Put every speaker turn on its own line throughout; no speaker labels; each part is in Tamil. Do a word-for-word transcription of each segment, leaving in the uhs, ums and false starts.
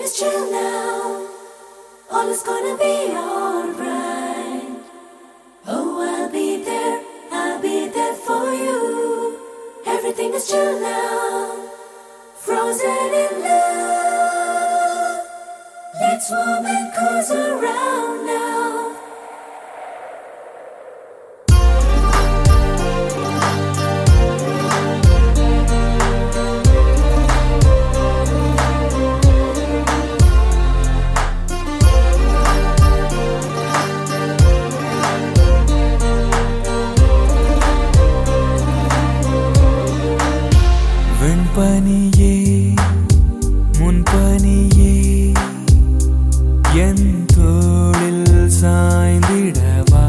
is chill now. All is gonna be alright. Oh, I'll be there, I'll be there for you. Everything is chill now. Frozen in love. Let's warm and cozy around now.
பனியே முன்பனியே என் தோளில் சாய்ந்திடவா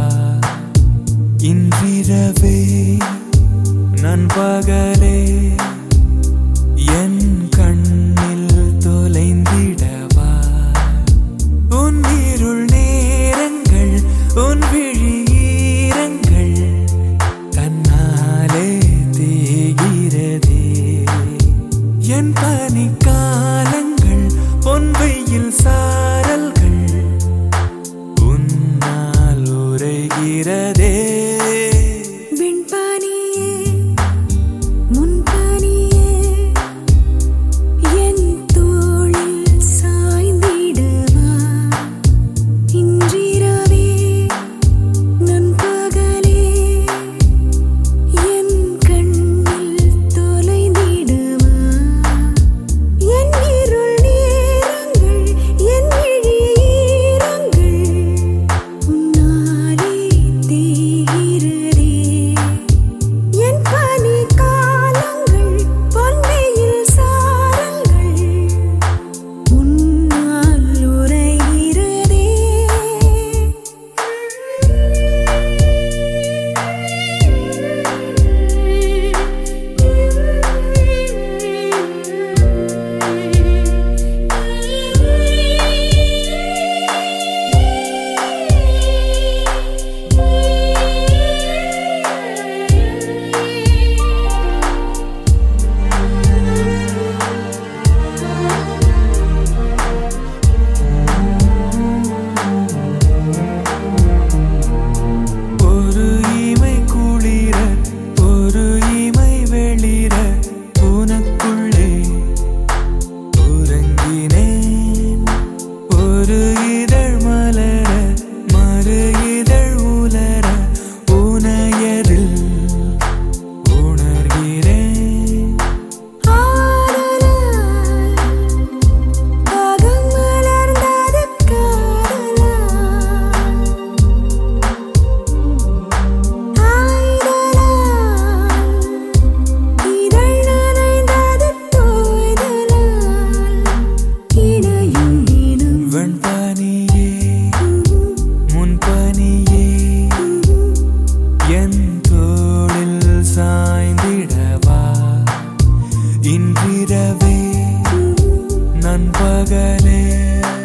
இன்றிரவே நண்பகலே என் கண்ணில் தொலைந்திடவா உன் இருள் நேரங்கள் உன் விழியீரங்கள் தன்னாலே தேகிறதே என் பனிக்காலங்கள் பொன் வெயில் சாரல்கள் உன்னால் உரைகிறதே இன்றிரவே நண்பகலே